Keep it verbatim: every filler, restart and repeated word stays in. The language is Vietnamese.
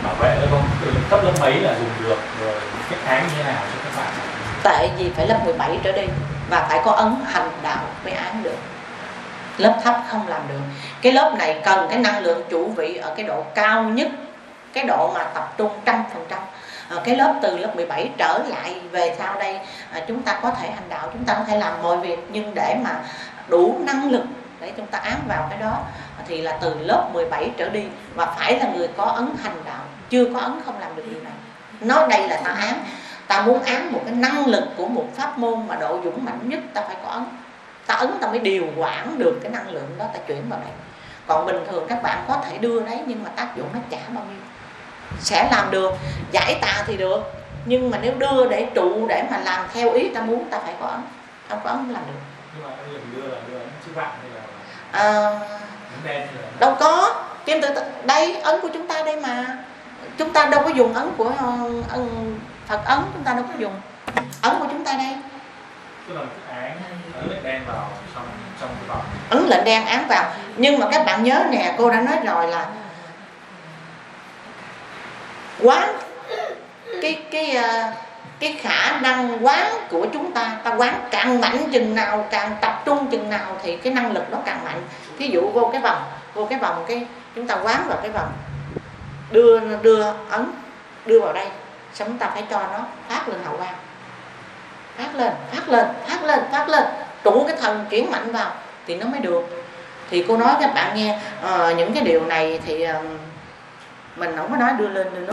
bảo vệ được không? Từ cấp lớp mấy là dùng được, rồi cách áng như thế nào cho các bạn? Tại vì phải lớp mười bảy trở đi và phải có ấn hành đạo mới áng được. Lớp thấp không làm được. Cái lớp này cần cái năng lượng chủ vị ở cái độ cao nhất, cái độ mà tập trung trăm phần trăm. Cái lớp từ lớp mười bảy trở lại về sau đây à, chúng ta có thể hành đạo, chúng ta có thể làm mọi việc, nhưng để mà đủ năng lực để chúng ta ám vào cái đó thì là từ lớp mười bảy trở đi, và phải là người có ấn hành đạo, chưa có ấn không làm được điều này. Nói đây là ta ám, ta muốn ám một cái năng lực của một pháp môn mà độ dũng mạnh nhất, ta phải có ấn. Ta ấn ta mới điều quản được cái năng lượng đó, ta chuyển vào đây. Còn bình thường các bạn có thể đưa đấy, nhưng mà tác dụng nó chả bao nhiêu. Sẽ làm được, giải tà thì được, nhưng mà nếu đưa để trụ, để mà làm theo ý ta muốn, ta phải có ấn. Không có ấn không làm được. Nhưng mà đưa là đưa ấn chữ vạn hay là à, ấn đen hay là... Đâu có, kim tự đây ấn của chúng ta đây mà. Chúng ta đâu có dùng ấn của ấn, Phật ấn chúng ta đâu có dùng. Ấn của chúng ta đây. Tức là một cái áng ấn lệnh đen vào trong, trong cái vòng. Ấn lệnh đen áng vào. Nhưng mà các bạn nhớ nè, cô đã nói rồi là quán cái cái cái khả năng quán của chúng ta, ta quán càng mạnh chừng nào, càng tập trung chừng nào thì cái năng lực nó càng mạnh. Thí dụ vô cái vòng, vô cái vòng cái chúng ta quán vào cái vòng, đưa đưa ấn đưa vào đây, xong chúng ta phải cho nó phát lên hào quang, phát lên phát lên phát lên phát lên, trụ cái thần chuyển mạnh vào thì nó mới được. Thì cô nói các bạn nghe uh, những cái điều này thì uh, mình không có nói đưa lên đưa nó